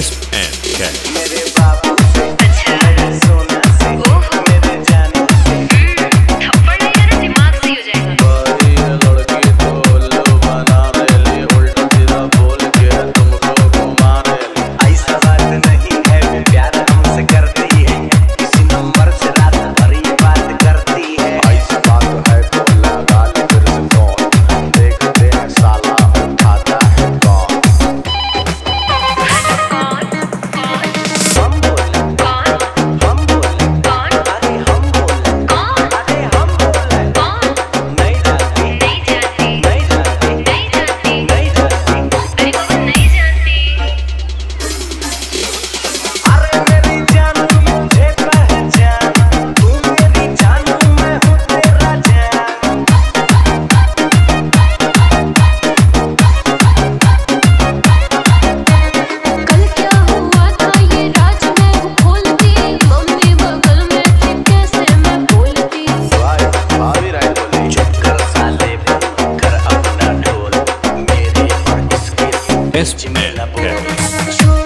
SNK मेरे बाबू से मेरे सोना से मेरे जाने से थप्पड़ लगेगा दिमाग सही हो जाएगा। बड़ी लड़की तो उल्लू बना रही, उल्टा सीधा बोल के तुमको घुमा रही। ऐसा बात नहीं है, प्यार हमसे करती है, किसी नंबर से रात भर ये बात करती है। ऐसा बात है तो लगा ले फिर से फोन, देखते हैं साला उठाता है कौन। हम बोले हम बोले अरे हम बोले अरे हम बोले नहीं जाती नहीं जाती नहीं जाती नहीं जाती नहीं जाती अरे बाबा नहीं जानती। अरे मेरी जानू मुझे पहचान, तू मेरी जानू मैं हूँ तेरा जान। कल क्या हुआ था ये राज मैं हूँ खोलती, मम्मी बगल में थी कैसे मैं बोलती। भाभी राय बोली चुप कर साले, बंद कर अपना ढोल, मेरे और इसके बीच में न बोल। SNK शोर